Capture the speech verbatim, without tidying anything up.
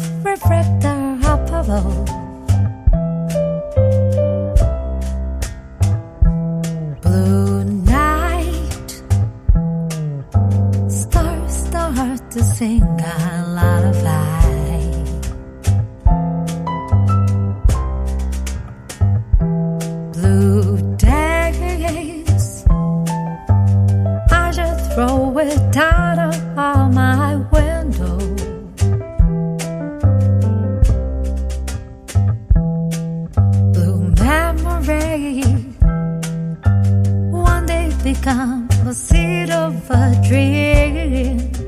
reflector up above. Blue night, stars start to sing a lullaby. Blue days, I just throw it out of my window. Blue memories one day become a seed of a dream.